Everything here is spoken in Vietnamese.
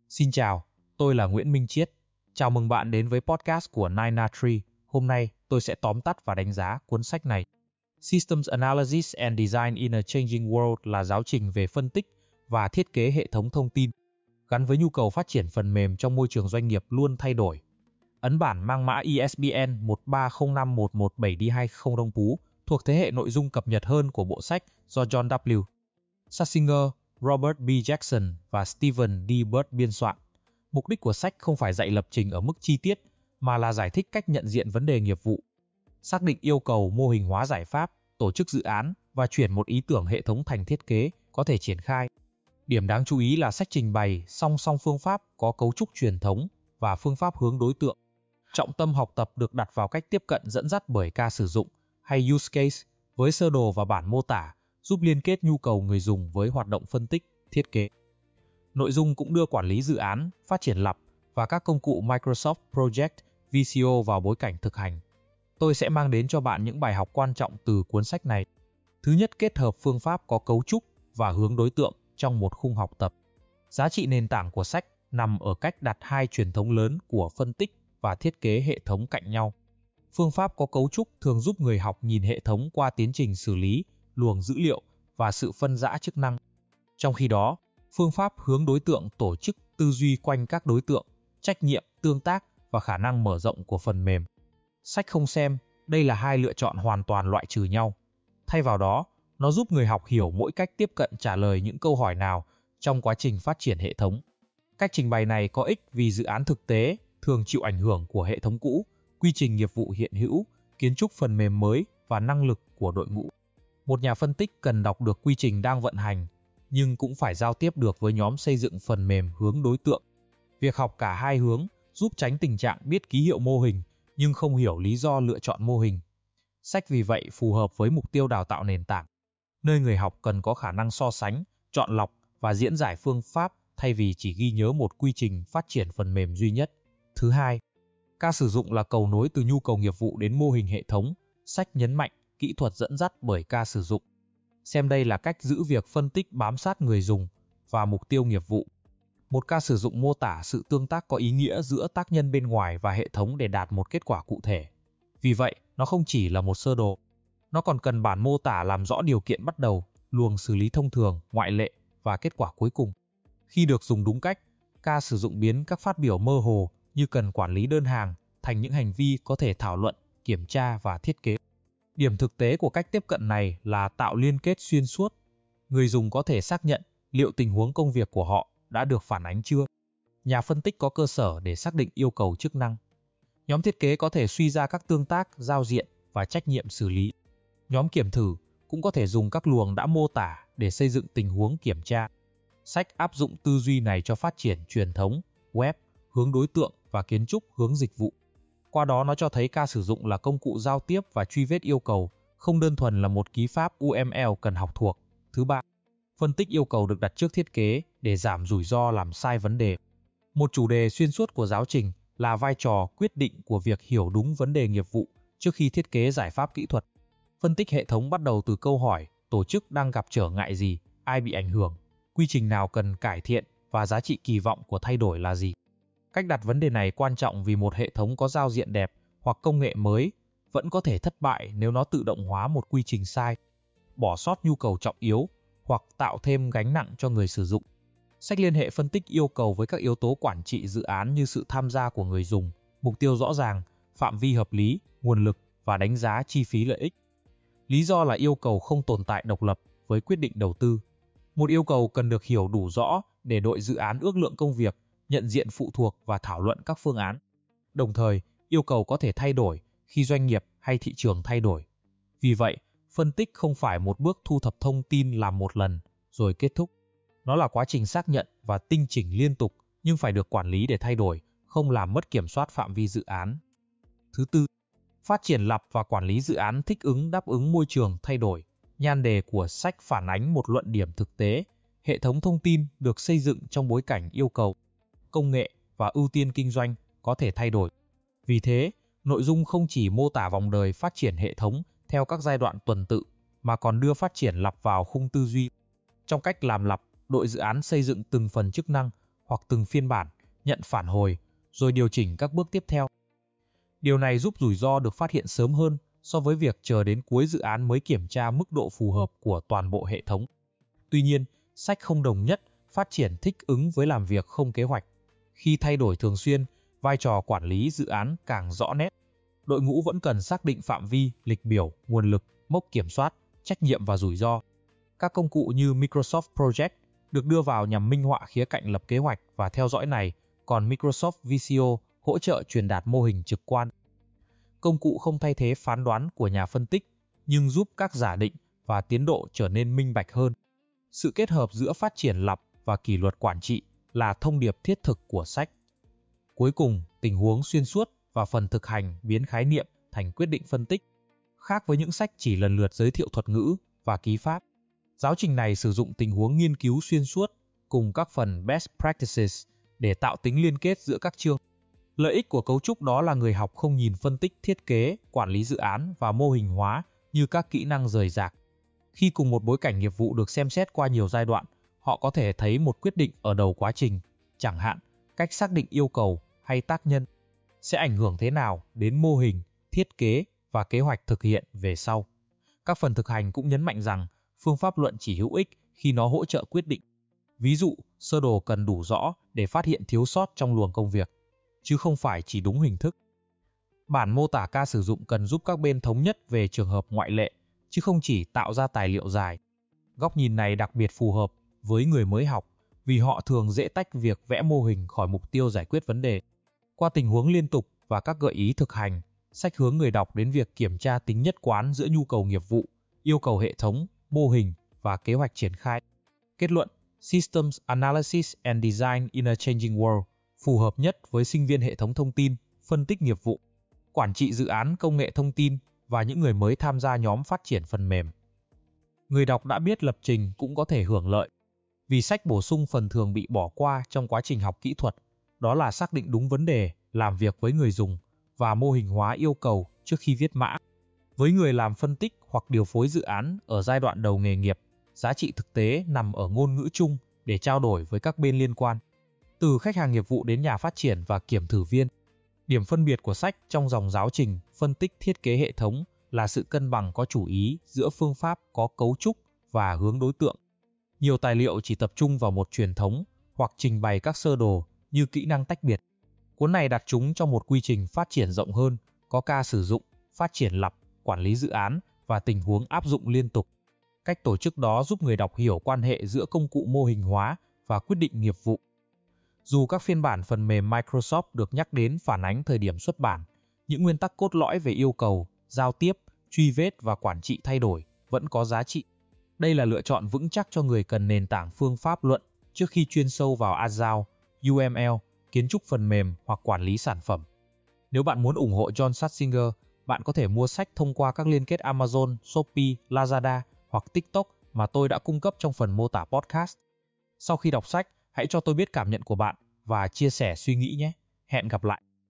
Xin chào, tôi là Nguyễn Minh Chiết. Chào mừng bạn đến với podcast của 9na3. Hôm nay, tôi sẽ tóm tắt và đánh giá cuốn sách này. Systems Analysis and Design in a Changing World là giáo trình về phân tích và thiết kế hệ thống thông tin, gắn với nhu cầu phát triển phần mềm trong môi trường doanh nghiệp luôn thay đổi. Ấn bản mang mã ISBN 13051117D20 Đông Pú thuộc thế hệ nội dung cập nhật hơn của bộ sách do John W. Schlesinger, Robert B. Jackson và Stephen D. Bird biên soạn. Mục đích của sách không phải dạy lập trình ở mức chi tiết, mà là giải thích cách nhận diện vấn đề nghiệp vụ, xác định yêu cầu, mô hình hóa giải pháp, tổ chức dự án và chuyển một ý tưởng hệ thống thành thiết kế có thể triển khai. Điểm đáng chú ý là sách trình bày song song phương pháp có cấu trúc truyền thống và phương pháp hướng đối tượng. Trọng tâm học tập được đặt vào cách tiếp cận dẫn dắt bởi ca sử dụng hay use case với sơ đồ và bản mô tả, giúp liên kết nhu cầu người dùng với hoạt động phân tích, thiết kế. Nội dung cũng đưa quản lý dự án, phát triển lab và các công cụ Microsoft Project, VCO vào bối cảnh thực hành. Tôi sẽ mang đến cho bạn những bài học quan trọng từ cuốn sách này. Thứ nhất, kết hợp phương pháp có cấu trúc và hướng đối tượng trong một khung học tập. Giá trị nền tảng của sách nằm ở cách đặt hai truyền thống lớn của phân tích và thiết kế hệ thống cạnh nhau. Phương pháp có cấu trúc thường giúp người học nhìn hệ thống qua tiến trình xử lý, luồng dữ liệu và sự phân rã chức năng. Trong khi đó, phương pháp hướng đối tượng tổ chức tư duy quanh các đối tượng, trách nhiệm, tương tác và khả năng mở rộng của phần mềm. Sách không xem, đây là hai lựa chọn hoàn toàn loại trừ nhau. Thay vào đó, nó giúp người học hiểu mỗi cách tiếp cận trả lời những câu hỏi nào trong quá trình phát triển hệ thống. Cách trình bày này có ích vì dự án thực tế thường chịu ảnh hưởng của hệ thống cũ, quy trình nghiệp vụ hiện hữu, kiến trúc phần mềm mới và năng lực của đội ngũ. Một nhà phân tích cần đọc được quy trình đang vận hành, nhưng cũng phải giao tiếp được với nhóm xây dựng phần mềm hướng đối tượng. Việc học cả hai hướng giúp tránh tình trạng biết ký hiệu mô hình nhưng không hiểu lý do lựa chọn mô hình. Sách vì vậy phù hợp với mục tiêu đào tạo nền tảng, nơi người học cần có khả năng so sánh, chọn lọc và diễn giải phương pháp thay vì chỉ ghi nhớ một quy trình phát triển phần mềm duy nhất. Thứ hai, ca sử dụng là cầu nối từ nhu cầu nghiệp vụ đến mô hình hệ thống. Sách nhấn mạnh kỹ thuật dẫn dắt bởi ca sử dụng. Xem đây là cách giữ việc phân tích bám sát người dùng và mục tiêu nghiệp vụ. Một ca sử dụng mô tả sự tương tác có ý nghĩa giữa tác nhân bên ngoài và hệ thống để đạt một kết quả cụ thể. Vì vậy, nó không chỉ là một sơ đồ. Nó còn cần bản mô tả làm rõ điều kiện bắt đầu, luồng xử lý thông thường, ngoại lệ và kết quả cuối cùng. Khi được dùng đúng cách, ca sử dụng biến các phát biểu mơ hồ như cần quản lý đơn hàng thành những hành vi có thể thảo luận, kiểm tra và thiết kế. Điểm thực tế của cách tiếp cận này là tạo liên kết xuyên suốt. Người dùng có thể xác nhận liệu tình huống công việc của họ đã được phản ánh chưa. Nhà phân tích có cơ sở để xác định yêu cầu chức năng. Nhóm thiết kế có thể suy ra các tương tác, giao diện và trách nhiệm xử lý. Nhóm kiểm thử cũng có thể dùng các luồng đã mô tả để xây dựng tình huống kiểm tra. Sách áp dụng tư duy này cho phát triển truyền thống, web, hướng đối tượng và kiến trúc hướng dịch vụ. Qua đó nó cho thấy ca sử dụng là công cụ giao tiếp và truy vết yêu cầu, không đơn thuần là một ký pháp UML cần học thuộc. Thứ ba, phân tích yêu cầu được đặt trước thiết kế để giảm rủi ro làm sai vấn đề. Một chủ đề xuyên suốt của giáo trình là vai trò quyết định của việc hiểu đúng vấn đề nghiệp vụ trước khi thiết kế giải pháp kỹ thuật. Phân tích hệ thống bắt đầu từ câu hỏi, tổ chức đang gặp trở ngại gì, ai bị ảnh hưởng, quy trình nào cần cải thiện và giá trị kỳ vọng của thay đổi là gì. Cách đặt vấn đề này quan trọng vì một hệ thống có giao diện đẹp hoặc công nghệ mới vẫn có thể thất bại nếu nó tự động hóa một quy trình sai, bỏ sót nhu cầu trọng yếu hoặc tạo thêm gánh nặng cho người sử dụng. Sách liên hệ phân tích yêu cầu với các yếu tố quản trị dự án như sự tham gia của người dùng, mục tiêu rõ ràng, phạm vi hợp lý, nguồn lực và đánh giá chi phí lợi ích. Lý do là yêu cầu không tồn tại độc lập với quyết định đầu tư. Một yêu cầu cần được hiểu đủ rõ để đội dự án ước lượng công việc, nhận diện phụ thuộc và thảo luận các phương án. Đồng thời, yêu cầu có thể thay đổi khi doanh nghiệp hay thị trường thay đổi. Vì vậy, phân tích không phải một bước thu thập thông tin làm một lần rồi kết thúc. Nó là quá trình xác nhận và tinh chỉnh liên tục nhưng phải được quản lý để thay đổi, không làm mất kiểm soát phạm vi dự án. Thứ tư, phát triển lab và quản lý dự án thích ứng đáp ứng môi trường thay đổi. Nhan đề của sách phản ánh một luận điểm thực tế. Hệ thống thông tin được xây dựng trong bối cảnh yêu cầu, công nghệ và ưu tiên kinh doanh có thể thay đổi. Vì thế, nội dung không chỉ mô tả vòng đời phát triển hệ thống theo các giai đoạn tuần tự, mà còn đưa phát triển lab vào khung tư duy. Trong cách làm lab, đội dự án xây dựng từng phần chức năng, hoặc từng phiên bản, nhận phản hồi, rồi điều chỉnh các bước tiếp theo. Điều này giúp rủi ro được phát hiện sớm hơn so với việc chờ đến cuối dự án mới kiểm tra mức độ phù hợp của toàn bộ hệ thống. Tuy nhiên, sách không đồng nhất phát triển thích ứng với làm việc không kế hoạch. Khi thay đổi thường xuyên, vai trò quản lý dự án càng rõ nét. Đội ngũ vẫn cần xác định phạm vi, lịch biểu, nguồn lực, mốc kiểm soát, trách nhiệm và rủi ro. Các công cụ như Microsoft Project được đưa vào nhằm minh họa khía cạnh lập kế hoạch và theo dõi này, còn Microsoft Visio hỗ trợ truyền đạt mô hình trực quan. Công cụ không thay thế phán đoán của nhà phân tích, nhưng giúp các giả định và tiến độ trở nên minh bạch hơn. Sự kết hợp giữa phát triển lặp và kỷ luật quản trị là thông điệp thiết thực của sách. Cuối cùng, tình huống xuyên suốt và phần thực hành biến khái niệm thành quyết định phân tích. Khác với những sách chỉ lần lượt giới thiệu thuật ngữ và ký pháp, giáo trình này sử dụng tình huống nghiên cứu xuyên suốt cùng các phần best practices để tạo tính liên kết giữa các chương. Lợi ích của cấu trúc đó là người học không nhìn phân tích thiết kế, quản lý dự án và mô hình hóa như các kỹ năng rời rạc. Khi cùng một bối cảnh nghiệp vụ được xem xét qua nhiều giai đoạn, họ có thể thấy một quyết định ở đầu quá trình, chẳng hạn cách xác định yêu cầu hay tác nhân, sẽ ảnh hưởng thế nào đến mô hình, thiết kế và kế hoạch thực hiện về sau. Các phần thực hành cũng nhấn mạnh rằng phương pháp luận chỉ hữu ích khi nó hỗ trợ quyết định. Ví dụ, sơ đồ cần đủ rõ để phát hiện thiếu sót trong luồng công việc, chứ không phải chỉ đúng hình thức. Bản mô tả ca sử dụng cần giúp các bên thống nhất về trường hợp ngoại lệ, chứ không chỉ tạo ra tài liệu dài. Góc nhìn này đặc biệt phù hợp với người mới học, vì họ thường dễ tách việc vẽ mô hình khỏi mục tiêu giải quyết vấn đề. Qua tình huống liên tục và các gợi ý thực hành, sách hướng người đọc đến việc kiểm tra tính nhất quán giữa nhu cầu nghiệp vụ, yêu cầu hệ thống, mô hình và kế hoạch triển khai. Kết luận, Systems Analysis and Design in a Changing World phù hợp nhất với sinh viên hệ thống thông tin, phân tích nghiệp vụ, quản trị dự án công nghệ thông tin và những người mới tham gia nhóm phát triển phần mềm. Người đọc đã biết lập trình cũng có thể hưởng lợi, vì sách bổ sung phần thường bị bỏ qua trong quá trình học kỹ thuật, đó là xác định đúng vấn đề, làm việc với người dùng và mô hình hóa yêu cầu trước khi viết mã. Với người làm phân tích hoặc điều phối dự án ở giai đoạn đầu nghề nghiệp, giá trị thực tế nằm ở ngôn ngữ chung để trao đổi với các bên liên quan, từ khách hàng nghiệp vụ đến nhà phát triển và kiểm thử viên. Điểm phân biệt của sách trong dòng giáo trình phân tích thiết kế hệ thống là sự cân bằng có chủ ý giữa phương pháp có cấu trúc và hướng đối tượng. Nhiều tài liệu chỉ tập trung vào một truyền thống hoặc trình bày các sơ đồ như kỹ năng tách biệt. Cuốn này đặt chúng trong một quy trình phát triển rộng hơn, có ca sử dụng, phát triển lặp, quản lý dự án và tình huống áp dụng liên tục. Cách tổ chức đó giúp người đọc hiểu quan hệ giữa công cụ mô hình hóa và quyết định nghiệp vụ. Dù các phiên bản phần mềm Microsoft được nhắc đến phản ánh thời điểm xuất bản, những nguyên tắc cốt lõi về yêu cầu, giao tiếp, truy vết và quản trị thay đổi vẫn có giá trị. Đây là lựa chọn vững chắc cho người cần nền tảng phương pháp luận trước khi chuyên sâu vào Agile, UML, kiến trúc phần mềm hoặc quản lý sản phẩm. Nếu bạn muốn ủng hộ John Schatzinger, bạn có thể mua sách thông qua các liên kết Amazon, Shopee, Lazada hoặc TikTok mà tôi đã cung cấp trong phần mô tả podcast. Sau khi đọc sách, hãy cho tôi biết cảm nhận của bạn và chia sẻ suy nghĩ nhé. Hẹn gặp lại!